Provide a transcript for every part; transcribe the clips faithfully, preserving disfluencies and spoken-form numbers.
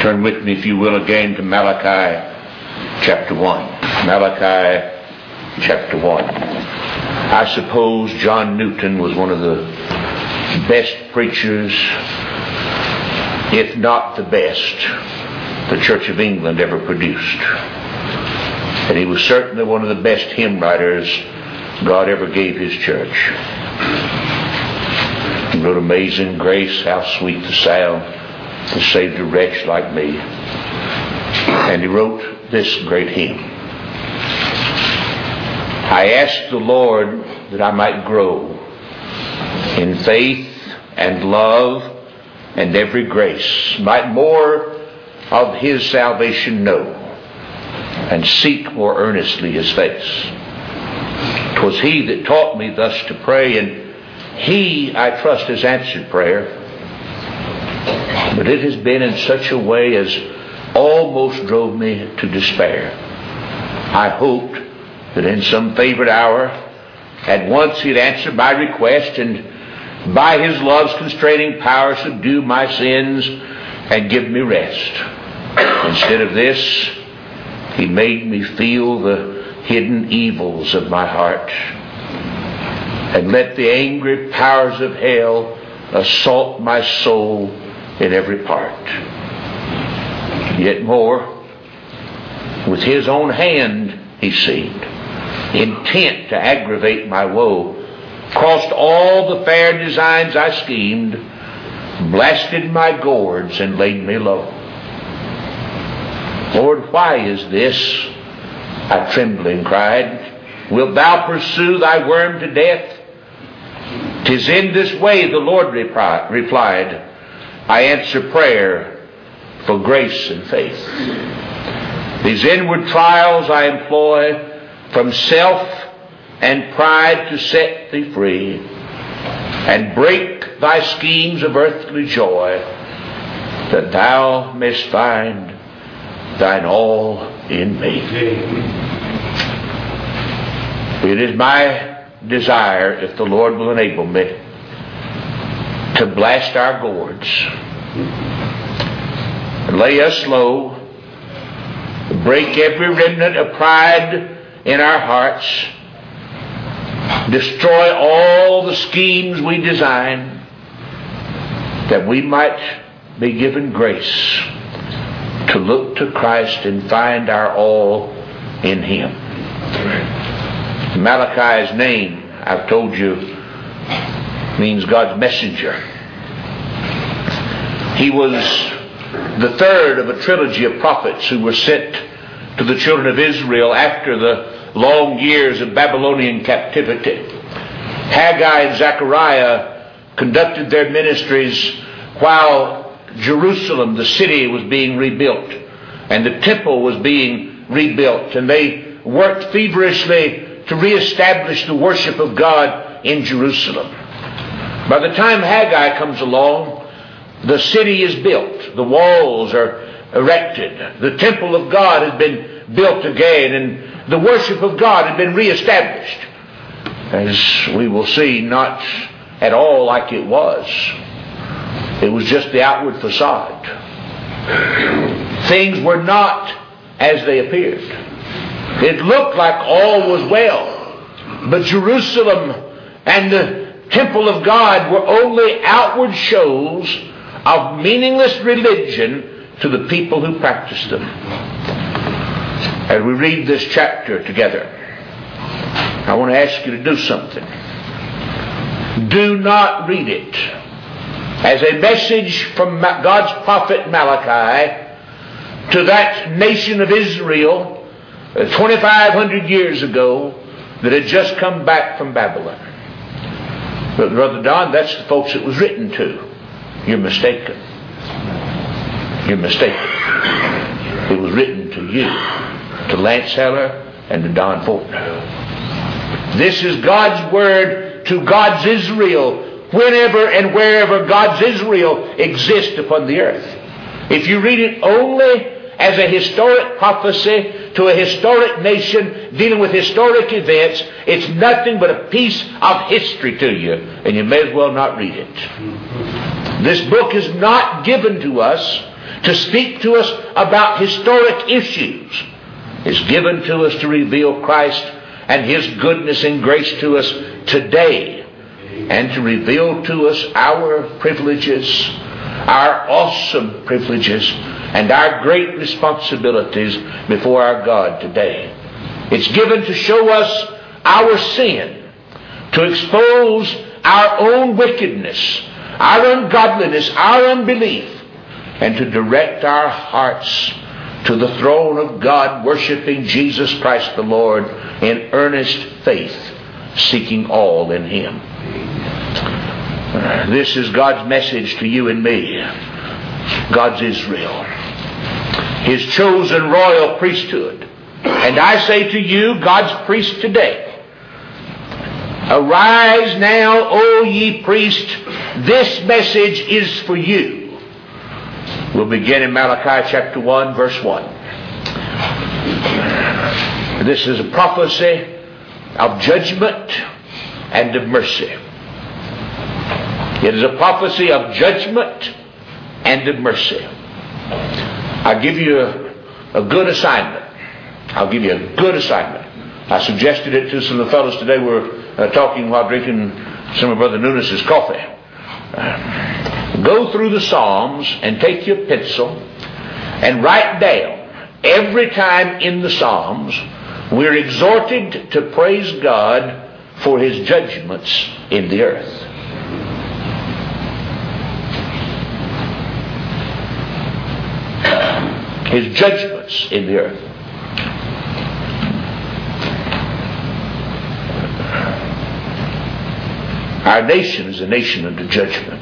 Turn with me, if you will, again to Malachi chapter one. Malachi chapter one. I suppose John Newton was one of the best preachers, if not the best, the Church of England ever produced. And he was certainly one of the best hymn writers God ever gave his church. He wrote Amazing Grace, how sweet the sound that saved a wretch like me. And he wrote this great hymn. I asked the Lord that I might grow in faith and love and every grace, might more of his salvation know, and seek more earnestly his face. 'Twas he that taught me thus to pray, and he, I trust, has answered prayer. But it has been in such a way as almost drove me to despair. I hoped that in some favored hour at once he'd answer my request, and by his love's constraining power subdue my sins and give me rest. Instead of this, he made me feel the hidden evils of my heart, and let the angry powers of hell assault my soul in every part. Yet more, with his own hand he seemed, intent to aggravate my woe, crossed all the fair designs I schemed, blasted my gourds and laid me low. Lord, why is this? I trembling cried. Wilt thou pursue thy worm to death? 'Tis in this way, the Lord repri- replied, I answer prayer for grace and faith. These inward trials I employ from self and pride to set thee free, and break thy schemes of earthly joy, that thou mayst find thine all in me. It is my desire, if the Lord will enable me, to blast our gourds, lay us low, break every remnant of pride in our hearts, destroy all the schemes we design, that we might be given grace to look to Christ and find our all in him. Malachi's name, I've told you, means God's messenger. He was the third of a trilogy of prophets who were sent to the children of Israel after the long years of Babylonian captivity. Haggai and Zechariah conducted their ministries while Jerusalem, the city, was being rebuilt, and the temple was being rebuilt, and they worked feverishly to reestablish the worship of God in Jerusalem. By the time Haggai comes along, the city is built, the walls are erected, the temple of God has been built again, and the worship of God had been reestablished. As we will see, not at all like it was. It was just the outward facade. Things were not as they appeared. It looked like all was well, but Jerusalem and the temple of God were only outward shows of meaningless religion to the people who practiced them. As we read this chapter together, I want to ask you to do something. Do not read it as a message from God's prophet Malachi to that nation of Israel twenty-five hundred years ago that had just come back from Babylon. But Brother Don, that's the folks it was written to. You're mistaken. You're mistaken. It was written to you, to Lance Heller and to Don Fortner. This is God's word to God's Israel whenever and wherever God's Israel exists upon the earth. If you read it only as a historic prophecy to a historic nation dealing with historic events, it's nothing but a piece of history to you, and you may as well not read it. This book is not given to us to speak to us about historic issues. It's given to us to reveal Christ and His goodness and grace to us today, and to reveal to us our privileges, our awesome privileges, and our great responsibilities before our God today. It's given to show us our sin, to expose our own wickedness, our ungodliness, our unbelief, and to direct our hearts to the throne of God, worshiping Jesus Christ the Lord in earnest faith, seeking all in Him. Uh, this is God's message to you and me, God's Israel, His chosen royal priesthood. And I say to you, God's priest today, arise now, O ye priest, this message is for you. We'll begin in Malachi chapter one, verse one. This is a prophecy of judgment and of mercy. It is a prophecy of judgment and of mercy. I'll give you a, a good assignment. I'll give you a good assignment. I suggested it to some of the fellows today. We were uh, talking while drinking some of Brother Nunes' coffee. Uh, go through the Psalms and take your pencil and write down every time in the Psalms we're exhorted to praise God for His judgments in the earth. His judgments in the earth. Our nation is a nation under judgment.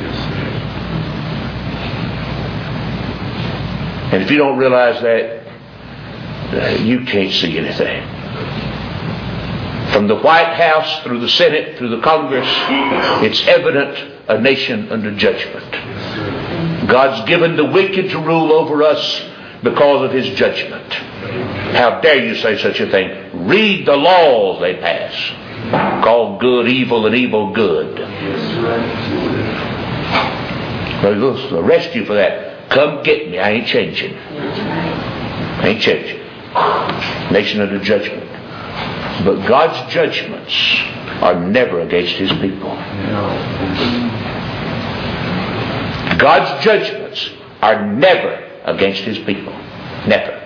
And if you don't realize that, uh, you can't see anything. From the White House through the Senate, through the Congress, it's evident a nation under judgment. God's given the wicked to rule over us because of His judgment. How dare you say such a thing? Read the laws they pass. Call good evil and evil good. They'll arrest you for that. Come get me. I ain't changing. I ain't changing. Nation under judgment. But God's judgments are never against His people. God's judgments are never against His people. Never.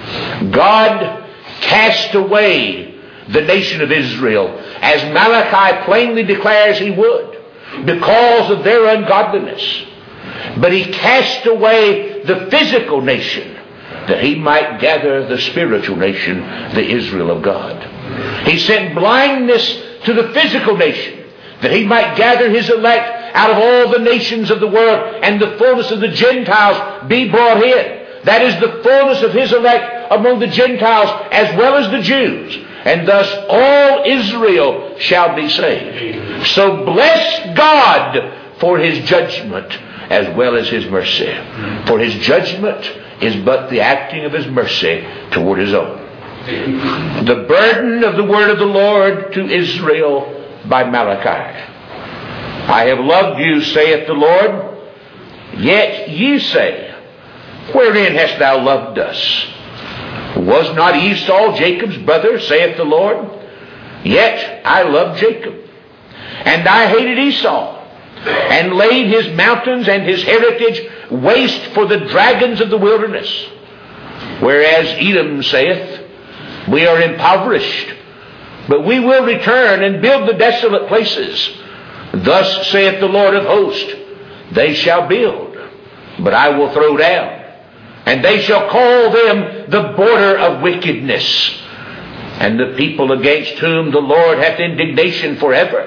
God cast away the nation of Israel, as Malachi plainly declares He would, because of their ungodliness. But He cast away the physical nation that He might gather the spiritual nation, the Israel of God. He sent blindness to the physical nation that He might gather His elect out of all the nations of the world, and the fullness of the Gentiles be brought in. That is the fullness of His elect among the Gentiles as well as the Jews. And thus all Israel shall be saved. So bless God for His judgment as well as His mercy. For His judgment is but the acting of His mercy toward His own. The burden of the word of the Lord to Israel by Malachi. I have loved you, saith the Lord, yet ye say, wherein hast thou loved us? Was not Esau Jacob's brother, saith the Lord? Yet I loved Jacob, and I hated Esau, and laid his mountains and his heritage waste for the dragons of the wilderness. Whereas Edom saith, we are impoverished, but we will return and build the desolate places. Thus saith the Lord of hosts, they shall build, but I will throw down. And they shall call them the border of wickedness, and the people against whom the Lord hath indignation forever.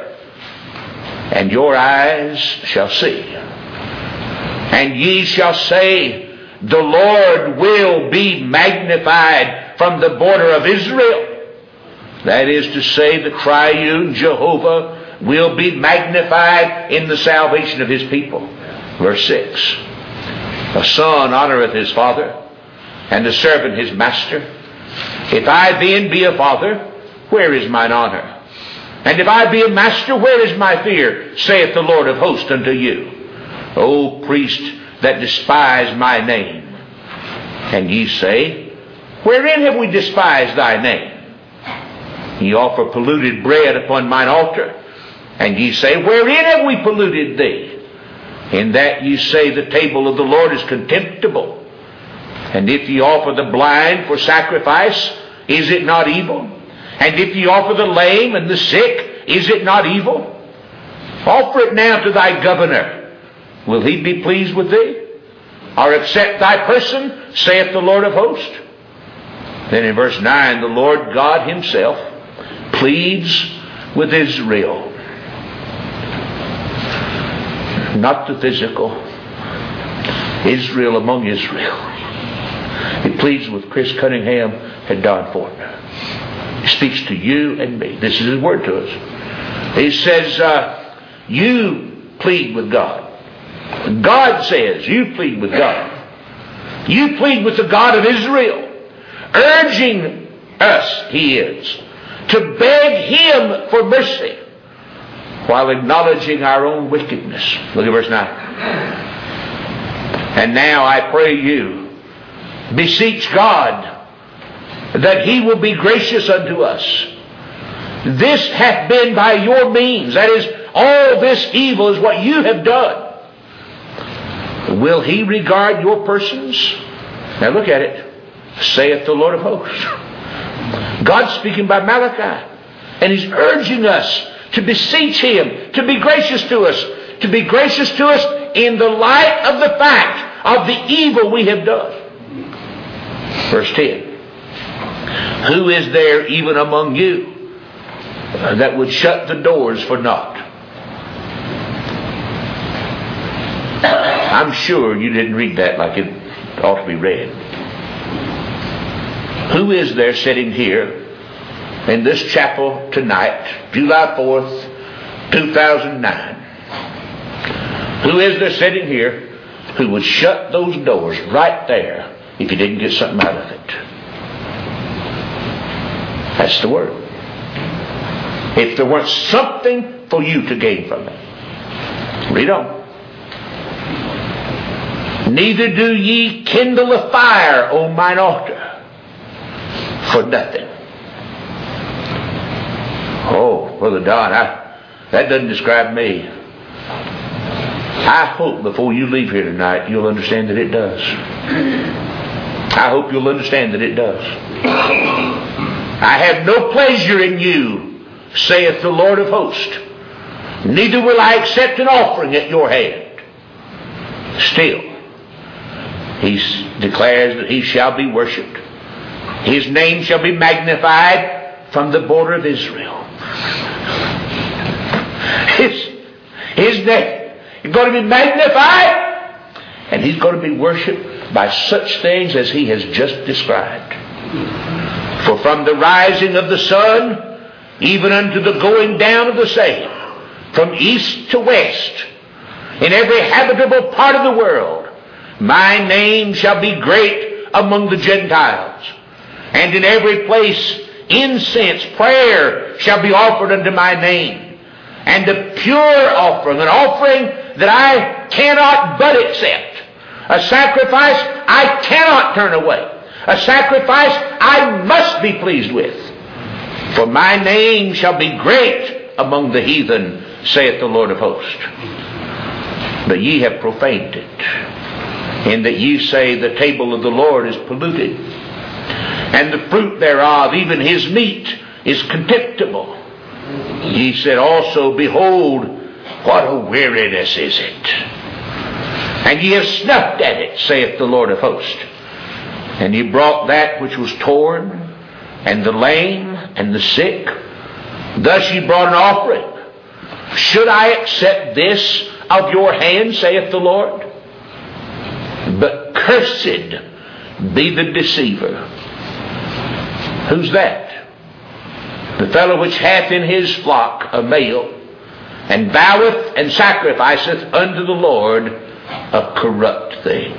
And your eyes shall see. And ye shall say, the Lord will be magnified from the border of Israel. That is to say, the triune Jehovah will be magnified in the salvation of His people. Verse six. A son honoreth his father, and a servant his master. If I then be a father, where is mine honor? And if I be a master, where is my fear? Saith the Lord of hosts unto you. O priest, that despise my name. And ye say, wherein have we despised thy name? Ye offer polluted bread upon mine altar. And ye say, wherein have we polluted thee? In that ye say, the table of the Lord is contemptible. And if ye offer the blind for sacrifice, is it not evil? And if ye offer the lame and the sick, is it not evil? Offer it now to thy governor. Will he be pleased with thee? Or accept thy person, saith the Lord of hosts? Then in verse nine, the Lord God himself pleads with Israel. Not the physical. Israel among Israel. He pleads with Chris Cunningham and Don Fortner. He speaks to you and me. This is his word to us. He says, uh, you plead with God. God says, you plead with God. You plead with the God of Israel. Urging us, he is, to beg him for mercy while acknowledging our own wickedness. Look at verse nine. And now I pray you, beseech God that he will be gracious unto us. This hath been by your means. That is, all this evil is what you have done. Will he regard your persons? Now look at it. Saith the Lord of hosts. God's speaking by Malachi. And he's urging us to beseech him, to be gracious to us, to be gracious to us in the light of the fact of the evil we have done. Verse ten. Who is there even among you that would shut the doors for naught? I'm sure you didn't read that like it ought to be read. Who is there sitting here in this chapel tonight, July fourth, two thousand nine? Who is there sitting here who would shut those doors right there if you didn't get something out of it? That's the word. If there weren't something for you to gain from it. Read on. Neither do ye kindle a fire on mine altar for nothing. Oh, Brother Don, I, that doesn't describe me. I hope before you leave here tonight you'll understand that it does. I hope you'll understand that it does. I have no pleasure in you, saith the Lord of hosts. Neither will I accept an offering at your hand. Still, he declares that he shall be worshipped. His name shall be magnified from the border of Israel. His, his name is going to be magnified, and he's going to be worshipped by such things as he has just described. For from the rising of the sun, even unto the going down of the same, from east to west, in every habitable part of the world, my name shall be great among the Gentiles. And in every place incense, prayer shall be offered unto my name. And a pure offering, an offering that I cannot but accept. A sacrifice I cannot turn away. A sacrifice I must be pleased with. For my name shall be great among the heathen, saith the Lord of hosts. But ye have profaned it, in that ye say the table of the Lord is polluted, and the fruit thereof, even his meat, is contemptible. Ye said also, behold, what a weariness is it. And ye have snuffed at it, saith the Lord of hosts. And ye brought that which was torn, and the lame, and the sick. Thus ye brought an offering. Should I accept this of your hand, saith the Lord? But cursed be the deceiver. Who's that? The fellow which hath in his flock a male, and voweth and sacrificeth unto the Lord a corrupt thing.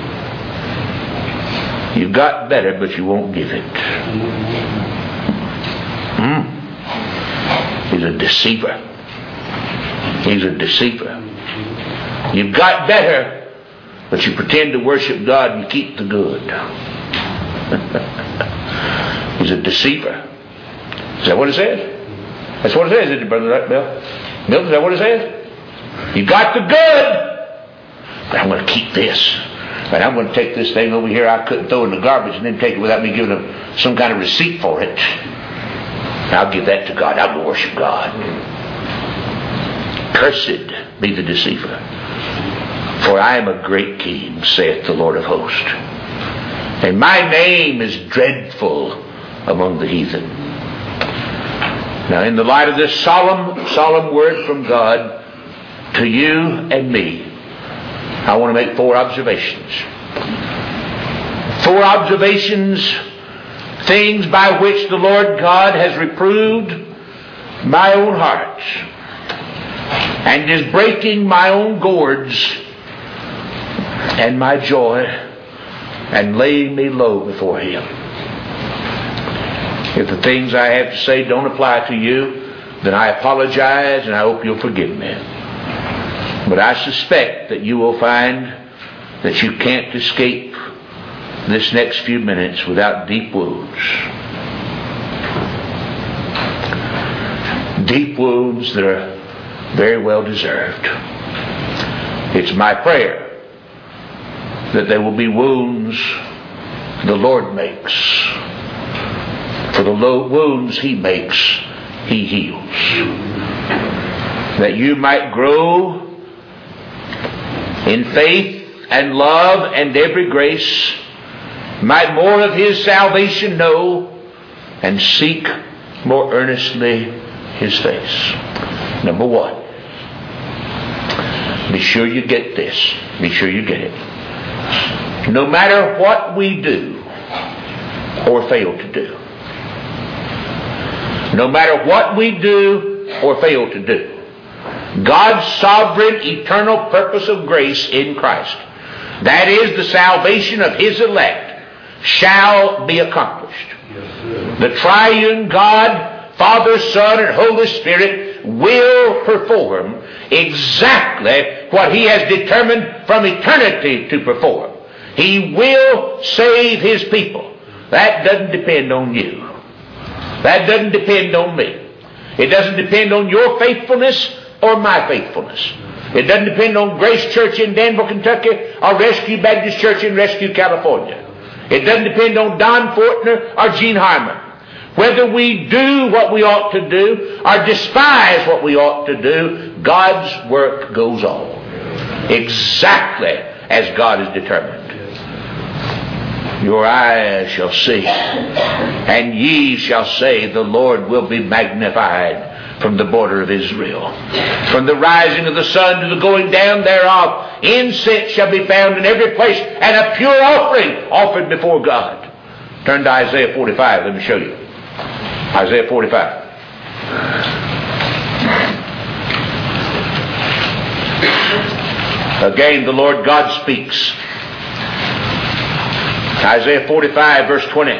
You've got better, but you won't give it. Hmm. He's a deceiver. He's a deceiver. You've got better, But you pretend to worship God and you keep the good. He's a deceiver. Is that what it says? That's what it says, isn't it, Brother Bill? Milton, is that what it says? You got the good, but I'm going to keep this. And I'm going to take this thing over here I couldn't throw in the garbage and then take it without me giving them some kind of receipt for it. And I'll give that to God. I'll go worship God. Cursed be the deceiver. For I am a great king, saith the Lord of hosts. And my name is dreadful among the heathen. Now, in the light of this solemn, solemn word from God to you and me, I want to make four observations. Four observations, things by which the Lord God has reproved my own heart and is breaking my own gourds and my joy and laying me low before Him. If the things I have to say don't apply to you, then I apologize and I hope you'll forgive me. But I suspect that you will find that you can't escape this next few minutes without deep wounds. Deep wounds that are very well deserved. It's my prayer that there will be wounds the Lord makes. For the wounds He makes, He heals. That you might grow in faith and love and every grace, might more of His salvation know, and seek more earnestly His face. Number one, be sure you get this. Be sure you get it. No matter what we do or fail to do, no matter what we do or fail to do, God's sovereign, eternal purpose of grace in Christ, that is the salvation of His elect, shall be accomplished. Yes, the triune God, Father, Son, and Holy Spirit will perform exactly what He has determined from eternity to perform. He will save His people. That doesn't depend on you. That doesn't depend on me. It doesn't depend on your faithfulness or my faithfulness. It doesn't depend on Grace Church in Danville, Kentucky, or Rescue Baptist Church in Rescue, California. It doesn't depend on Don Fortner or Gene Harmon. Whether we do what we ought to do or despise what we ought to do, God's work goes on exactly as God has determined. Your eyes shall see, and ye shall say, the Lord will be magnified from the border of Israel. From the rising of the sun to the going down thereof, incense shall be found in every place, and a pure offering offered before God. Turn to Isaiah forty-five. Let me show you. Isaiah forty-five. Again, the Lord God speaks. Isaiah forty-five, verse twenty.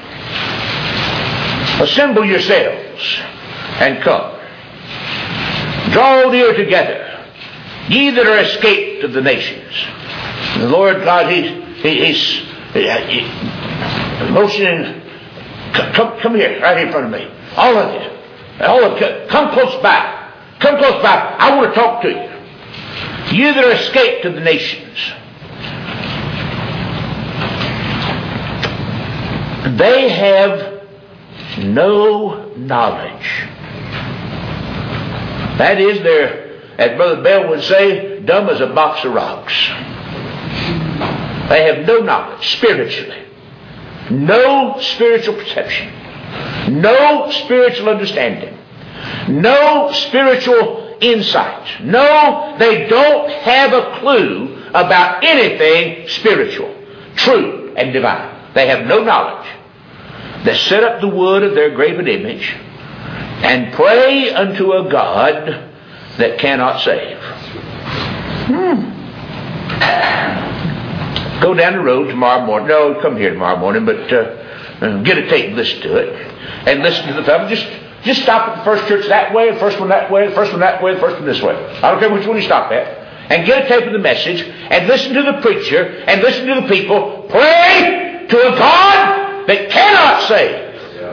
Assemble yourselves and come. Draw near together, ye that are escaped of the nations. The Lord God, He's he, he's he, he, motioning. Come, come here, right here in front of me. All of you. All of you. Come close by. Come close by. I want to talk to you. You that are escaped of the nations. They have no knowledge. That is, they're, as Brother Bell would say, dumb as a box of rocks. They have no knowledge spiritually. No spiritual perception. No spiritual understanding. No spiritual insight. No, they don't have a clue about anything spiritual, true, and divine. They have no knowledge. They set up the wood of their graven image and pray unto a God that cannot save. Hmm. Go down the road tomorrow morning. No, come here tomorrow morning, but uh, get a tape and listen to it. And listen to the fellow. Just, just stop at the first church that way, the first one that way, the first one that way, the first one this way. I don't care which one you stop at. and get a tape of the message and listen to the preacher and listen to the people pray to a God that cannot save.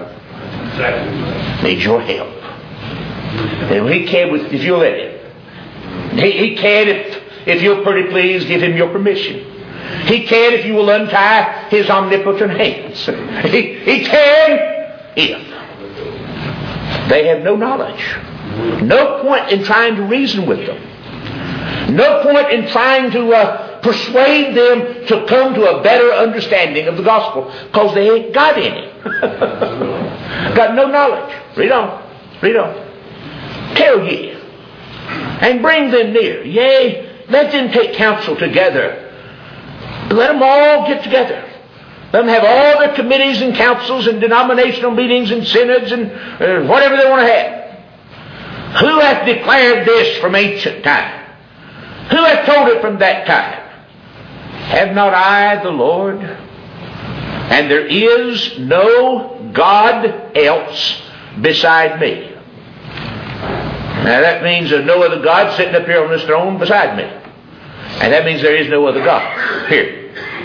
Needs your help. And He can if you'll let Him. He, he can if, if you'll pretty please give Him your permission. He can if you will untie His omnipotent hands. He, he can if. They have no knowledge. No point in trying to reason with them. No point in trying to uh, persuade them to come to a better understanding of the gospel, because they ain't got any. Got no knowledge. Read on. Read on. Tell ye, and bring them near. Yea, let them take counsel together. Let them all get together. Let them have all their committees and councils and denominational meetings and synods and uh, whatever they want to have. Who hath declared this from ancient time? Who hath told it from that time? Have not I the Lord? And there is no God else beside me. Now that means there's no other God sitting up here on this throne beside me. And that means there is no other God. Period.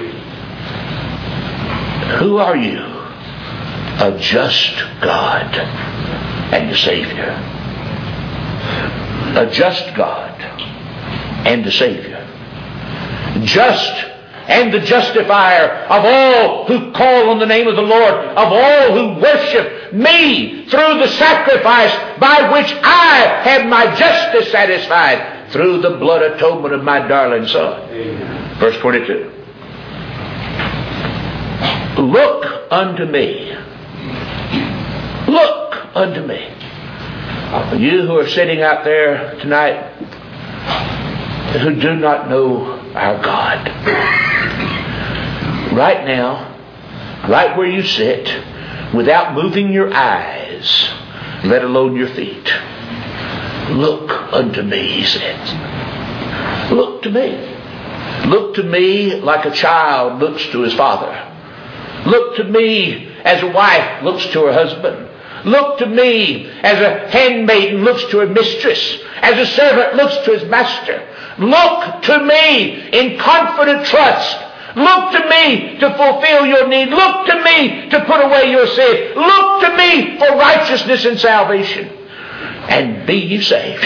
Who are you? A just God and a Savior. A just God and a Savior. Just and the justifier of all who call on the name of the Lord, of all who worship me through the sacrifice by which I have my justice satisfied through the blood atonement of my darling Son. Amen. Verse twenty-two. Look unto me. Look unto me. You who are sitting out there tonight who do not know our God. Right now, right where you sit, without moving your eyes, let alone your feet. Look unto me, he says. Look to me. Look to me like a child looks to his father. Look to me as a wife looks to her husband. Look to me as a handmaiden looks to her mistress, as a servant looks to his master. Look to me in confident trust. Look to me to fulfill your need. Look to me to put away your sin. Look to me for righteousness and salvation. And be ye saved.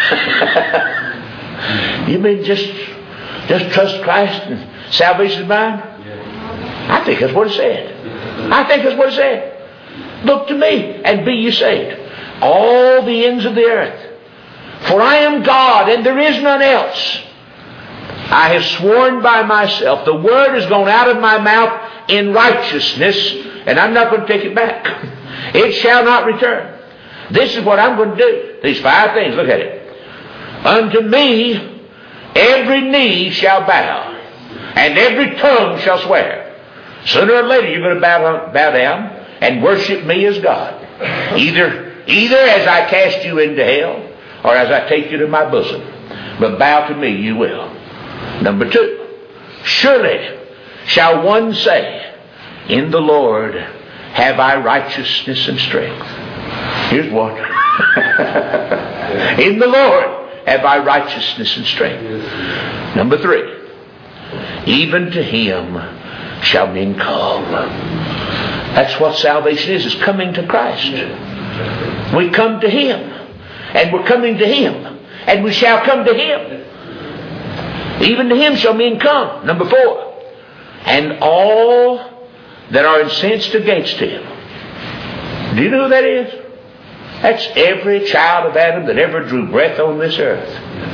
You mean just, just trust Christ and salvation is mine? I think that's what it said. I think that's what it said. Look to me and be ye saved, all the ends of the earth. For I am God and there is none else. I have sworn by myself. The word has gone out of my mouth in righteousness, and I'm not going to take it back. It shall not return. This is what I'm going to do. These five things. Look at it. Unto me every knee shall bow, and every tongue shall swear. Sooner or later you're going to bow, bow down and worship me as God. Either, either as I cast you into hell or as I take you to my bosom. But bow to me you will. Number two. Surely shall one say, in the Lord have I righteousness and strength. Here's one. In the Lord have I righteousness and strength. Number three. Even to him shall men come. That's what salvation is, is coming to Christ. We come to him, and we're coming to him, and we shall come to him. Even to him shall men come. Number four. And all that are incensed against him. Do you know who that is? That's every child of Adam that ever drew breath on this earth.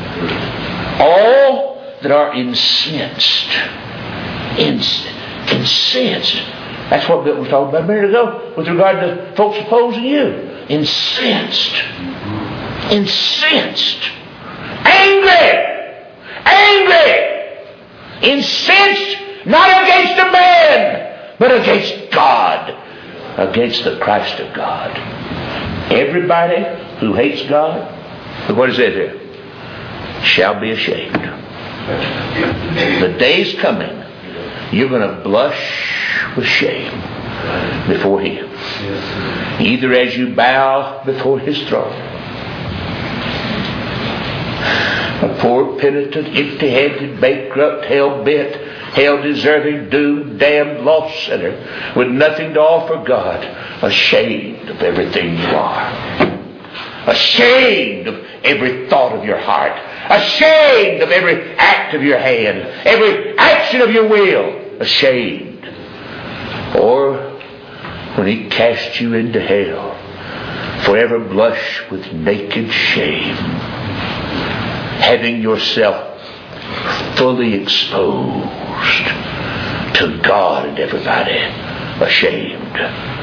All that are incensed. Incensed. Incensed. That's what Bill was talking about a minute ago with regard to folks opposing you. Incensed. Incensed. Angry. Angry. Incensed not against a man, but against God. Against the Christ of God. Everybody who hates God, look what it says here, shall be ashamed. The day's coming, you're going to blush with shame before him. Either as you bow before his throne, A poor, penitent, empty-handed, bankrupt, hell-bent, hell-deserving, doomed, damned, lost sinner with nothing to offer God, ashamed of everything you are. Ashamed of every thought of your heart. Ashamed of every act of your hand. Every action of your will. Ashamed. Or when He casts you into hell, forever blush with naked shame, having yourself fully exposed to God and everybody, ashamed.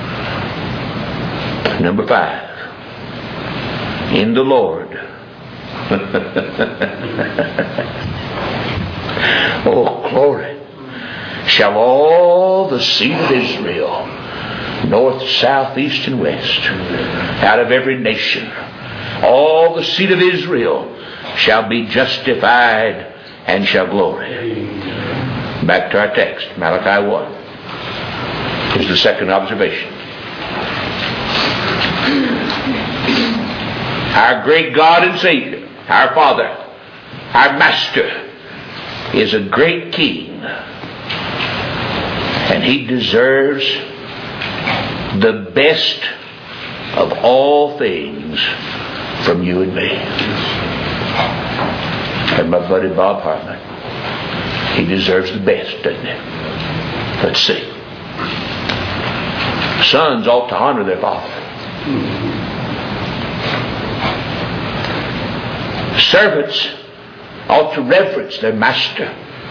Number five, in the Lord. Oh, glory. Shall all the seed of Israel, north, south, east, and west, out of every nation, all the seed of Israel shall be justified and shall glory. Back to our text, Malachi one. Here's the second observation. Our great God and Savior, our Father, our Master, is a great King, and He deserves the best of all things from you and me. And my buddy Bob Hartman, he deserves the best, doesn't he? Let's see. Sons ought to honor their father. Servants ought to reverence their master.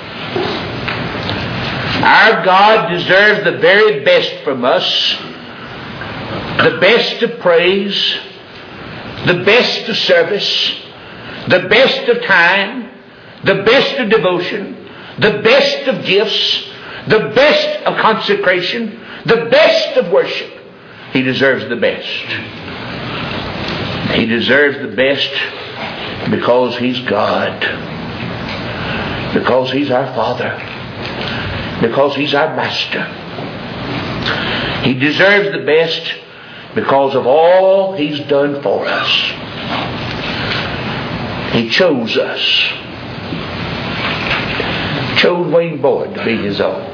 Our God deserves the very best from us. The best of praise, the best of service, the best of time, the best of devotion, the best of gifts, the best of consecration, the best of worship. He deserves the best. He deserves the best because He's God, because He's our Father, because He's our Master. He deserves the best because of all He's done for us. He chose us. Chose Wayne Boyd to be His own.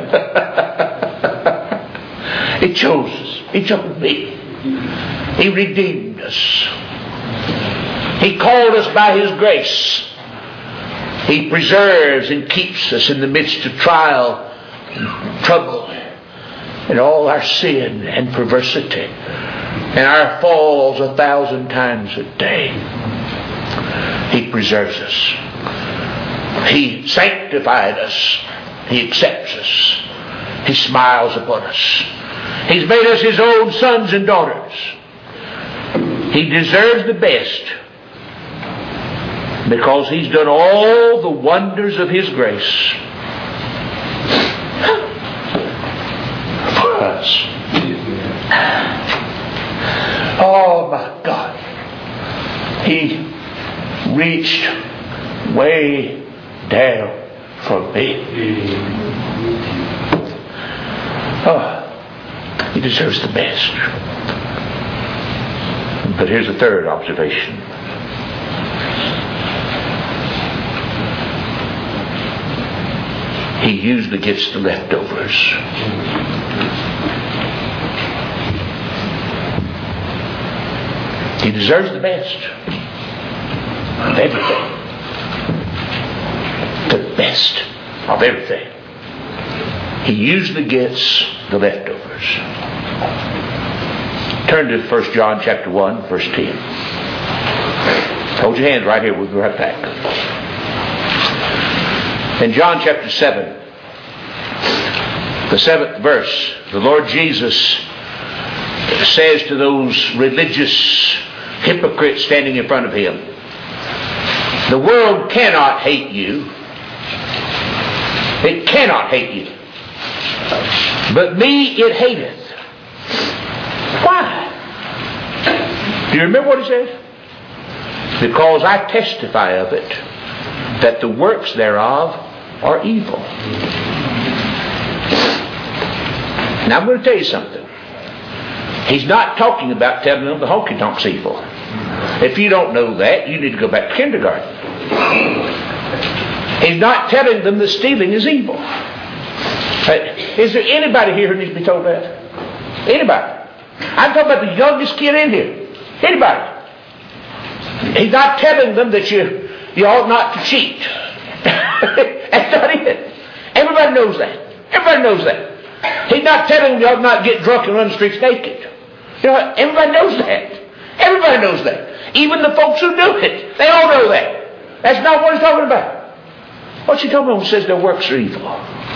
He chose us. He chose me. He redeemed us. He called us by His grace. He preserves and keeps us in the midst of trial and trouble and all our sin and perversity and our falls a thousand times a day. He preserves us. He sanctified us. He accepts us. He smiles upon us. He's made us His own sons and daughters. He deserves the best because He's done all the wonders of His grace for us. Oh my God. He reached way down for me. Oh, He deserves the best. But here's the third observation. He usually gets the leftovers. He deserves the best of everything. The best of everything. He usually gets the leftovers. Turn to First John chapter one, verse ten. Hold your hands right here. We'll be right back. In John chapter seven, the seventh verse, the Lord Jesus says to those religious hypocrites standing in front of Him, the world cannot hate you. It cannot hate you. But me it hateth. Why? Do you remember what He says? Because I testify of it, that the works thereof are evil. Now I'm going to tell you something. He's not talking about telling them the honky tonk's evil. If you don't know that, you need to go back to kindergarten. He's not telling them that stealing is evil. Is there anybody here who needs to be told that? Anybody? I'm talking about the youngest kid in here. Anybody? He's not telling them that you, you ought not to cheat. That's not it. Everybody knows that. Everybody knows that. He's not telling them you ought not get drunk and run the streets naked. You know, everybody knows that. Everybody knows that. Even the folks who do it, they all know that. That's not what he's talking about. What's he talking about when he says their works are evil?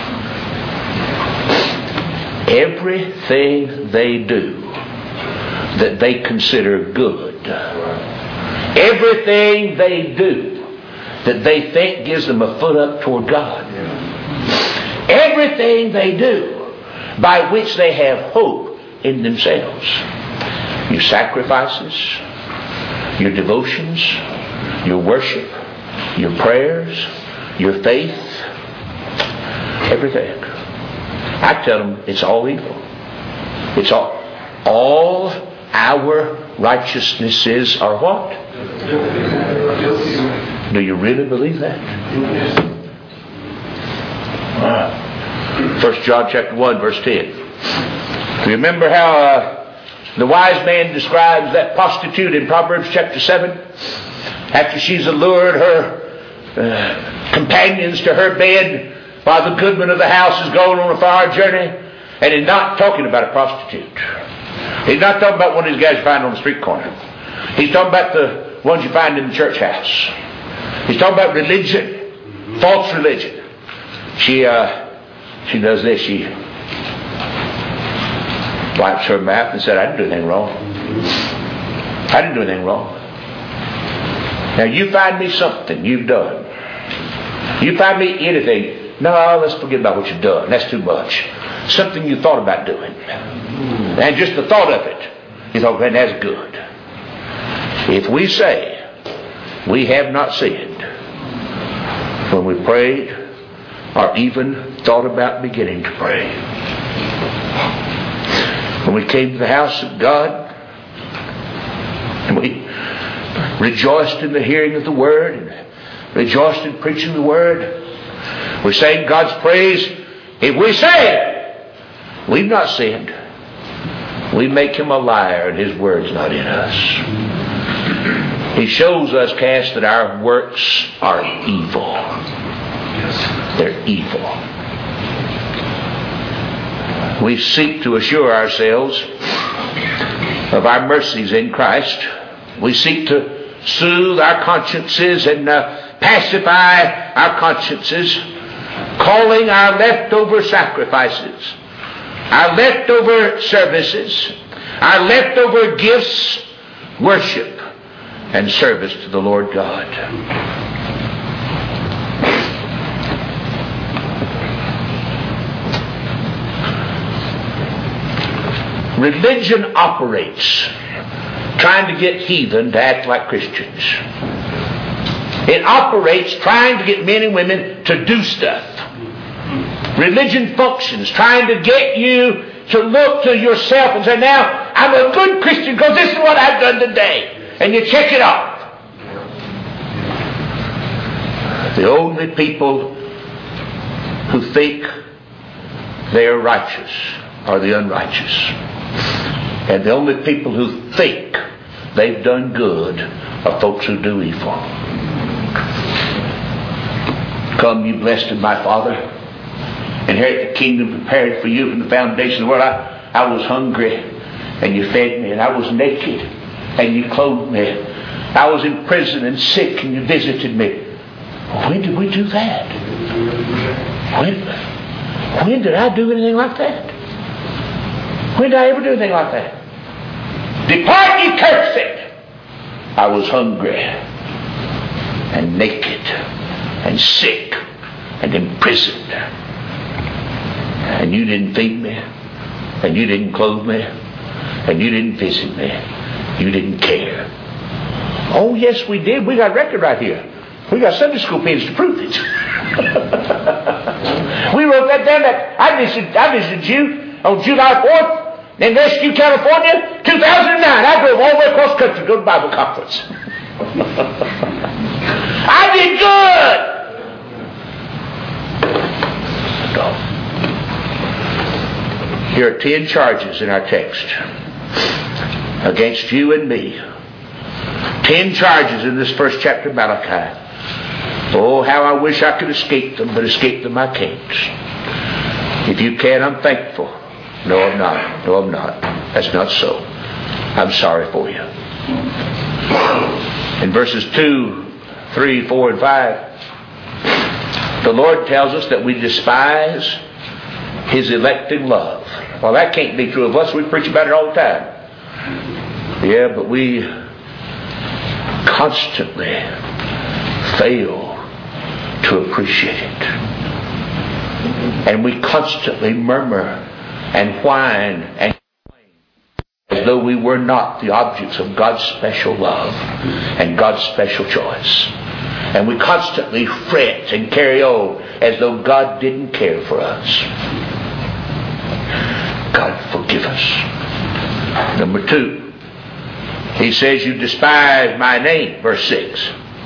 Everything they do that they consider good, everything they do that they think gives them a foot up toward God, everything they do by which they have hope in themselves, your sacrifices, your devotions, your worship, your prayers, your faith, everything. I tell them it's all evil. It's all, all our righteousnesses are what? Do you really believe that? First John chapter one verse ten. Remember how uh, the wise man describes that prostitute in Proverbs chapter seven? After she's allured her uh, companions to her bed while the goodman of the house is going on a far journey. And he's not talking about a prostitute. He's not talking about one of these guys you find on the street corner. He's talking about the ones you find in the church house. He's talking about religion, false religion. She uh, she does this. She wipes her mouth and said, I didn't do anything wrong. I didn't do anything wrong. Now you find me something you've done. You find me anything. No, let's forget about what you've done. That's too much. Something you thought about doing. And just the thought of it, you thought, man, that's good. If we say we have not sinned when we prayed or even thought about beginning to pray, when we came to the house of God and we rejoiced in the hearing of the Word and rejoiced in preaching the Word, we sang God's praise. If we say we've not sinned, we make Him a liar and His Word's not in us. He shows us, Cass, that our works are evil. They're evil. We seek to assure ourselves of our mercies in Christ. We seek to soothe our consciences and uh, pacify our consciences, calling our leftover sacrifices, our leftover services, our leftover gifts, worship and service to the Lord God. Religion operates trying to get heathen to act like Christians. It operates trying to get men and women to do stuff. Religion functions trying to get you to look to yourself and say, now, I'm a good Christian because this is what I've done today. And you check it off. The only people who think they are righteous are the unrighteous. And the only people who think they've done good are folks who do evil. Come, you blessed of my Father, inherit the kingdom prepared for you from the foundation of the world. I, I was hungry, and you fed me, and I was naked, and you clothed me. I was in prison and sick, and you visited me. When did we do that? When, when did I do anything like that? When did I ever do anything like that? Depart, ye cursed! I was hungry and naked and sick and imprisoned, and you didn't feed me, and you didn't clothe me, and you didn't visit me. You didn't care. Oh yes, we did. We got a record right here. We got Sunday school pens to prove it. We wrote that down. That I visited, I visited you on July fourth in Rescue, California, two thousand nine. I drove all the way across the country to go to Bible conference. I did good. No. Here are ten charges in our text against you and me. Ten charges in this first chapter of Malachi. Oh, how I wish I could escape them, but escape them I can't. If you can, I'm thankful. No, I'm not. No, I'm not. That's not so. I'm sorry for you. In verses two, three, four, and five, the Lord tells us that we despise His electing love. Well, that can't be true of us. We preach about it all the time. Yeah, but we constantly fail to appreciate it. And we constantly murmur and whine and complain as though we were not the objects of God's special love and God's special choice. And we constantly fret and carry on as though God didn't care for us. God forgive us. Number two, He says, you despise my name, verse six.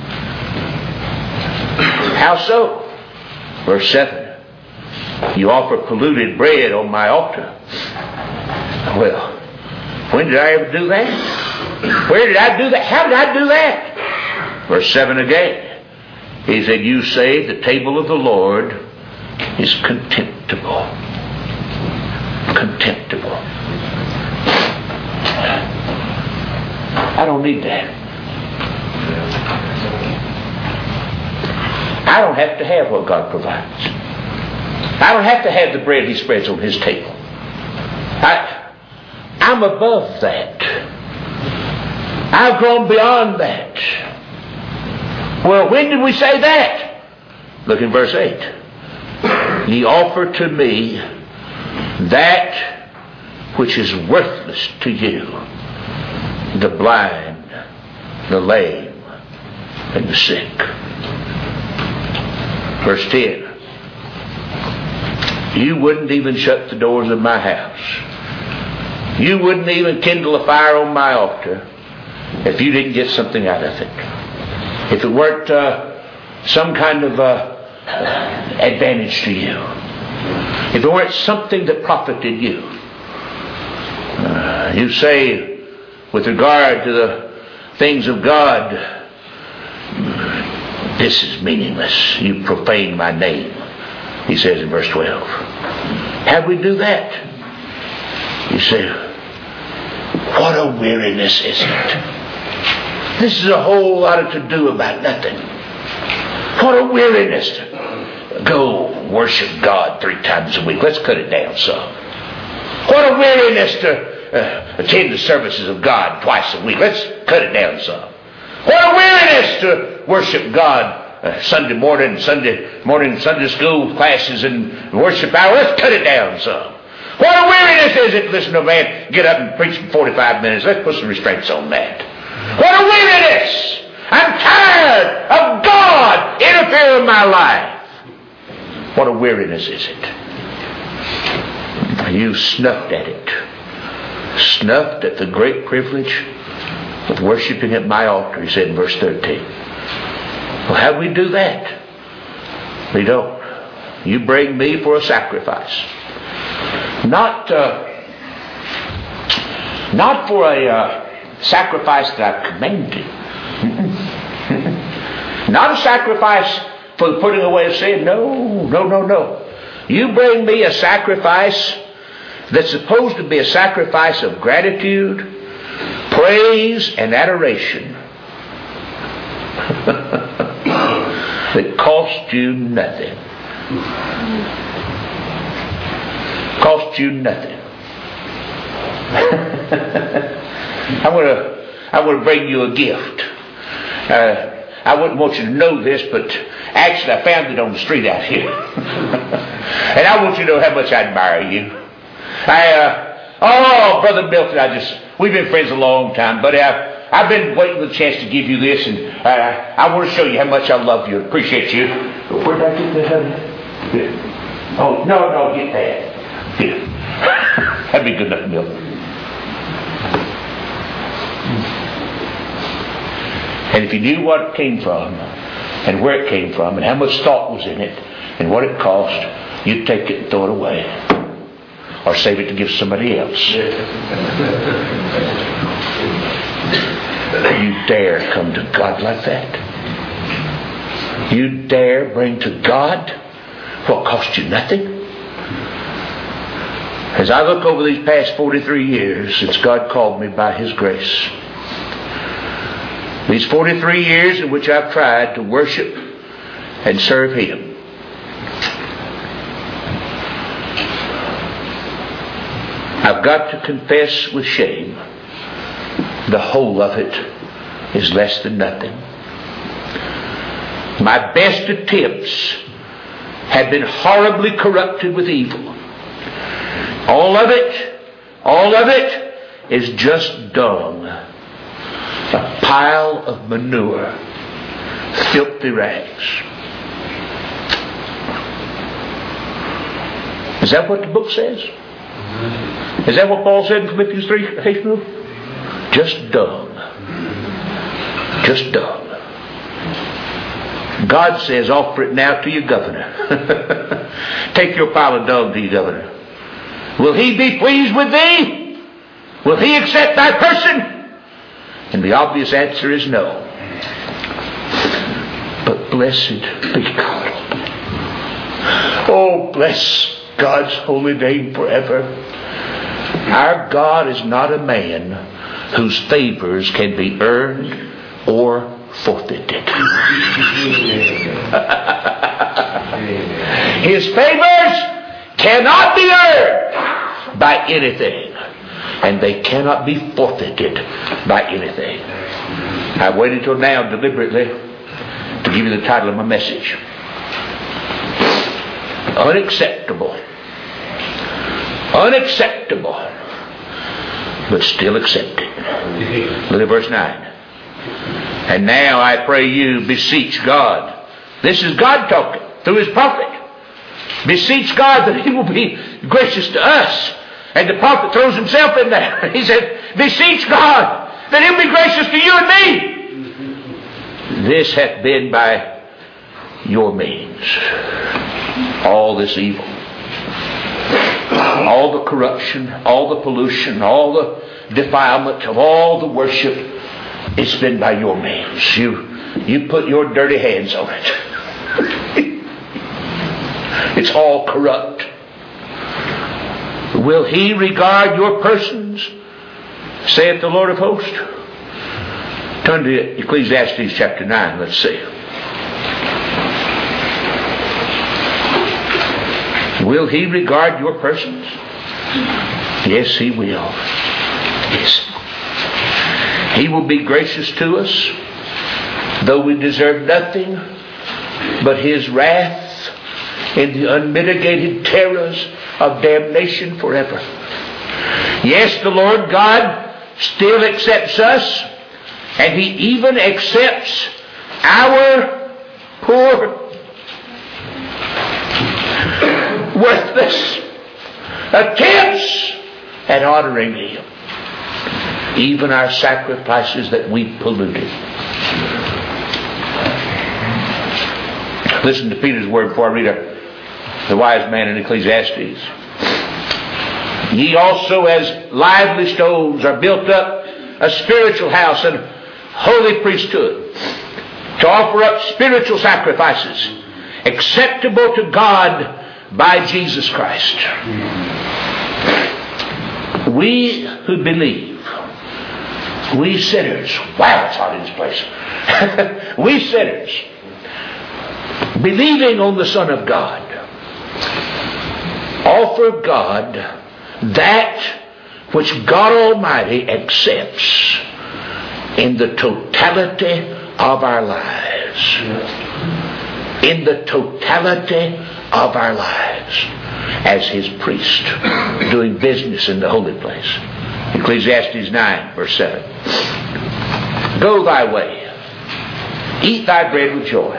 How so? Verse seven. You offer polluted bread on my altar. Well, when did I ever do that? Where did I do that? How did I do that? Verse seven again. He said, you say the table of the Lord is contemptible. Contemptible. I don't need that. I don't have to have what God provides. I don't have to have the bread He spreads on His table. I, I'm above that. I've grown beyond that. Well, when did we say that? Look in verse eight. Ye offer to me that which is worthless to you, the blind, the lame, and the sick. Verse ten. You wouldn't even shut the doors of my house. You wouldn't even kindle a fire on my altar if you didn't get something out of it. If it weren't uh, some kind of uh, advantage to you. If it weren't something that profited you. Uh, you say, with regard to the things of God, this is meaningless. You profane my name. He says in verse twelve. How we do that? You say, what a weariness, isn't it? This is a whole lot of to-do about nothing. What a weariness to go worship God three times a week. Let's cut it down some. What a weariness to uh, attend the services of God twice a week. Let's cut it down some. What a weariness to worship God Uh, Sunday morning, Sunday morning, Sunday school classes and worship hour. Let's cut it down some. What a weariness is it to listen to a man get up and preach for forty-five minutes. Let's put some restraints on that. What a weariness! I'm tired of God interfering in my life. What a weariness is it? You snuffed at it. Snuffed at the great privilege of worshiping at my altar, he said in verse thirteen. Well, how do we do that? We don't. You bring me for a sacrifice. Not uh, not for a uh, sacrifice that I've commanded. Not a sacrifice for the putting away of sin. No, no, no, no. You bring me a sacrifice that's supposed to be a sacrifice of gratitude, praise, and adoration. That cost you nothing. Cost you nothing. I want to I want to bring you a gift. Uh, I wouldn't want you to know this, but actually I found it on the street out here. And I want you to know how much I admire you. I, uh, oh, Brother Milton, I just, we've been friends a long time, but I, I've been waiting for the chance to give you this, and uh, I want to show you how much I love you and appreciate you. Where did I get this? Here. Oh, no, no, get that. Here. That'd be good enough, Milton. And if you knew what it came from, and where it came from and how much thought was in it and what it cost, you'd take it and throw it away. Or save it to give somebody else. You dare come to God like that? You dare bring to God what cost you nothing? As I look over these past forty-three years since God called me by His grace, these forty-three years in which I've tried to worship and serve Him, I've got to confess with shame, the whole of it is less than nothing. My best attempts have been horribly corrupted with evil. All of it, all of it is just dung. A pile of manure, filthy rags. Is that what the book says? Is that what Paul said in Philippians three? Just dung. Just dung. God says, offer it now to your governor. Take your pile of dung to your governor. Will he be pleased with thee? Will he accept thy person? And the obvious answer is no. But blessed be God. Oh, bless God's holy name forever. Our God is not a man whose favors can be earned or forfeited. His favors cannot be earned by anything, and they cannot be forfeited by anything. I waited until now deliberately to give you the title of my message. Unacceptable. Unacceptable. But still accepted. Look at verse nine. And now I pray you, beseech God. This is God talking through His prophet. Beseech God that He will be gracious to us. And the prophet throws himself in there. He said, beseech God that He'll be gracious to you and me. This hath been by your means. All this evil. All the corruption, all the pollution, all the defilement of all the worship, it's been by your means. You, you put your dirty hands on it. It's all corrupt. Will He regard your persons, saith the Lord of hosts? Turn to Ecclesiastes chapter nine, let's see. Will He regard your persons? Yes, He will. Yes. He will be gracious to us, though we deserve nothing but His wrath in the unmitigated terrors of damnation forever. Yes, the Lord God still accepts us, and He even accepts our poor, worthless attempts at honoring Him, even our sacrifices that we polluted. Listen to Peter's word before I read a, the wise man in Ecclesiastes. Ye also, as lively stones, are built up a spiritual house and holy priesthood, to offer up spiritual sacrifices acceptable to God by Jesus Christ. We who believe, we sinners, wow, it's hot in this place. We sinners, believing on the Son of God, offer God that which God Almighty accepts in the totality of our lives. In the totality of our lives as His priest doing business in the holy place. Ecclesiastes nine verse seven. Go thy way, eat thy bread with joy.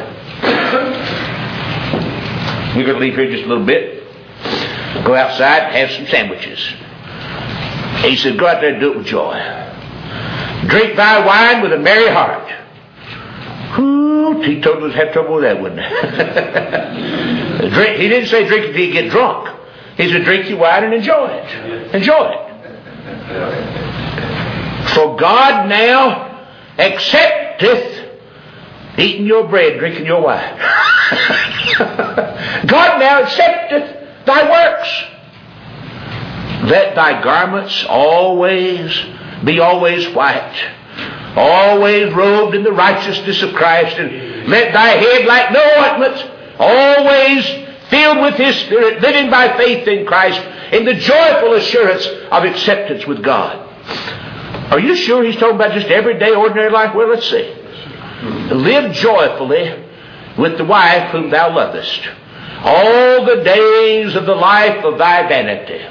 We're going to leave here just a little bit, go outside and have some sandwiches. He said, go out there and do it with joy. Drink thy wine with a merry heart. Who teetotalers have trouble with that, wouldn't they? Drink, he didn't say drink it till you get drunk. He said drink your wine and enjoy it. Enjoy it. For God now accepteth eating your bread, drinking your wine. God now accepteth thy works. Let thy garments always be always white, always robed in the righteousness of Christ, and let thy head like no ointment, always filled with His Spirit, living by faith in Christ, in the joyful assurance of acceptance with God. Are you sure He's talking about just everyday, ordinary life? Well, let's see. Live joyfully with the wife whom thou lovest, all the days of the life of thy vanity.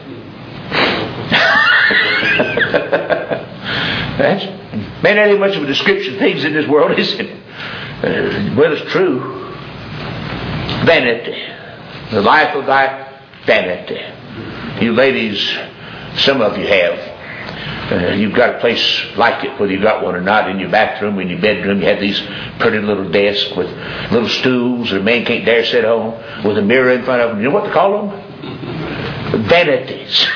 That's, man, that ain't much of a description of things in this world, is it? Uh, well, it's true. Vanity. The life of thy vanity. You ladies, some of you have. Uh, you've got a place like it, whether you got one or not, in your bathroom, in your bedroom. You have these pretty little desks with little stools that a man can't dare sit on, with a mirror in front of them. You know what they call them? Vanities.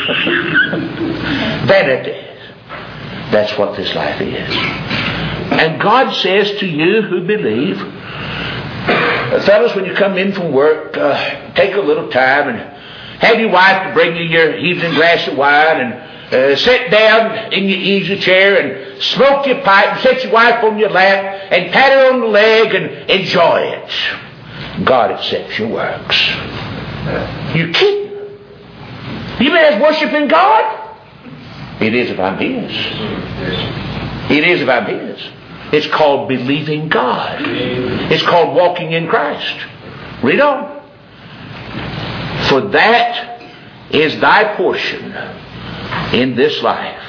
Vanities. That's what this life is. And God says to you who believe, fellas, when you come in from work, uh, take a little time and have your wife to bring you your evening glass of wine, and uh, sit down in your easy chair and smoke your pipe and set your wife on your lap and pat her on the leg and enjoy it. God accepts your works. You kidding? You mean that's worshiping God? It is if I'm His. It is if I'm His. It's called believing God. It's called walking in Christ. Read on. For that is thy portion in this life,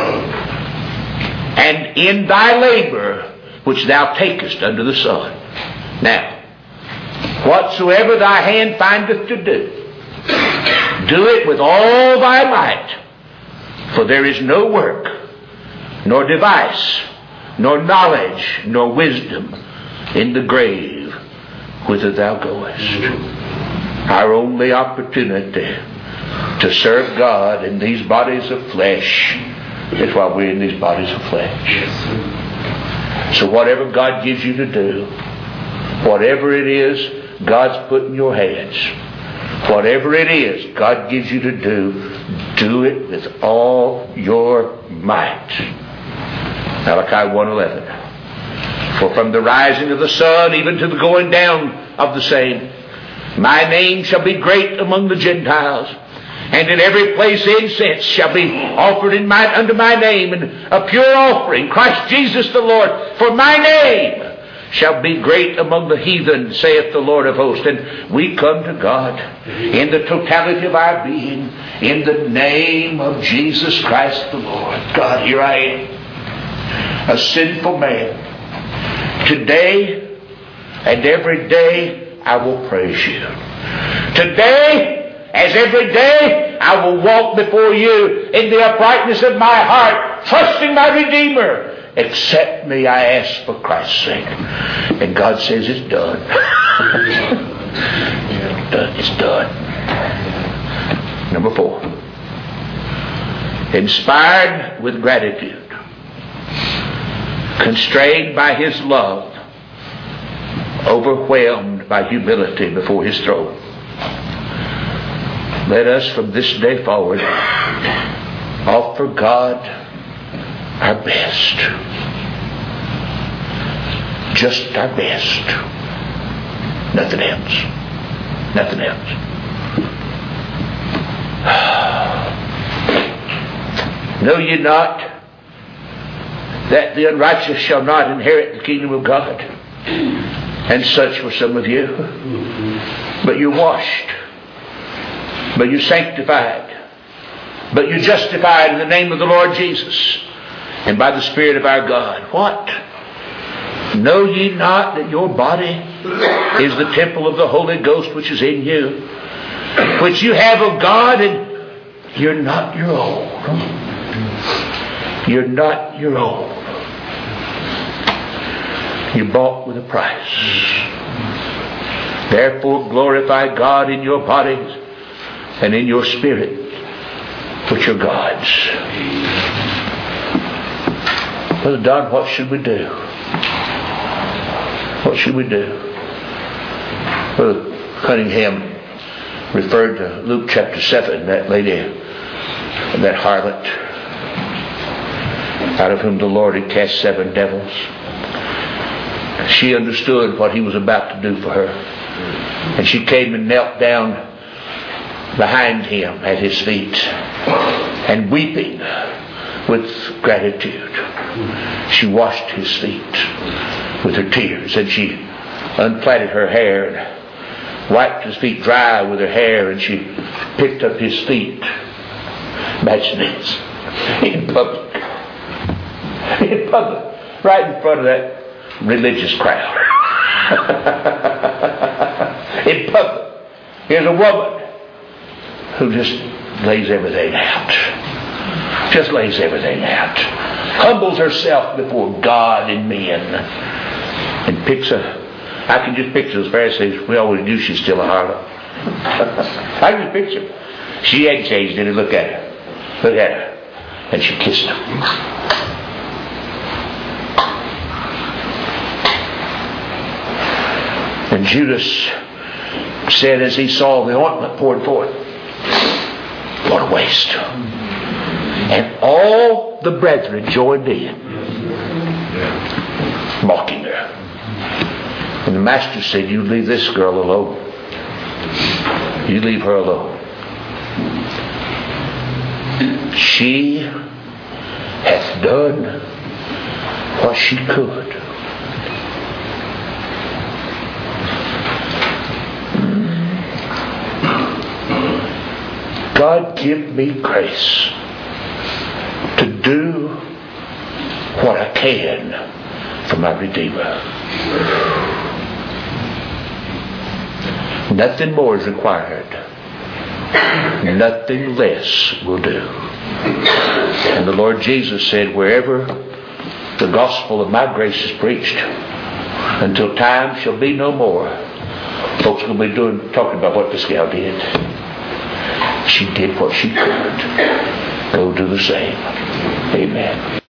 and in thy labor which thou takest under the sun. Now, whatsoever thy hand findeth to do, do it with all thy might. For there is no work, nor device, nor knowledge, nor wisdom in the grave whither thou goest. Our only opportunity to serve God in these bodies of flesh is while we're in these bodies of flesh. So whatever God gives you to do, whatever it is God's put in your hands, whatever it is God gives you to do, do it with all your might. Malachi one eleven. For from the rising of the sun even to the going down of the same, my name shall be great among the Gentiles, and in every place incense shall be offered in my, under my name, and a pure offering, Christ Jesus the Lord. For my name shall be great among the heathen, saith the Lord of hosts. And we come to God in the totality of our being, in the name of Jesus Christ the Lord. God, here I am, a sinful man. Today and every day I will praise you. Today, as every day, I will walk before you in the uprightness of my heart, trusting my Redeemer. Accept me, I ask, for Christ's sake. And God says it's done. It's done. It's done. Number four. Inspired with gratitude, constrained by His love, overwhelmed by humility before His throne. Let us from this day forward offer God our best. Just our best. Nothing else. Nothing else. Know ye not that the unrighteous shall not inherit the kingdom of God? And such were some of you. But you're washed. But you're sanctified. But you're justified in the name of the Lord Jesus and by the Spirit of our God. What? Know ye not that your body is the temple of the Holy Ghost which is in you, which you have of God, and you're not your own. You're not your own. You're bought with a price. Therefore glorify God in your bodies and in your spirit, which are God's. Brother Don, what should we do? What should we do? Brother Cunningham referred to Luke chapter seven, that lady, that harlot, out of whom the Lord had cast seven devils. She understood what he was about to do for her. And she came and knelt down behind him at his feet, and weeping with gratitude, she washed his feet with her tears, and she unplaited her hair and wiped his feet dry with her hair, and she picked up his feet. Imagine this, in public, in public, right in front of that religious crowd. In public, here's a woman who just lays everything out. Just lays everything out. Humbles herself before God and men. And picks a... I can just picture those Pharisees. We always knew she's still a harlot. I can just picture her. She hadn't changed any. Look at her. Look at her. And she kissed him. And Judas said as he saw the ointment poured forth, what a waste. And all the brethren joined in, mocking her. And the master said, you leave this girl alone. You leave her alone. She hath done what she could. God, give me grace to do what I can for my Redeemer. Nothing more is required. Nothing less will do. And the Lord Jesus said, wherever the gospel of my grace is preached, until time shall be no more, folks will be doing talking about what this gal did. She did what she could. Go do the same. Amen.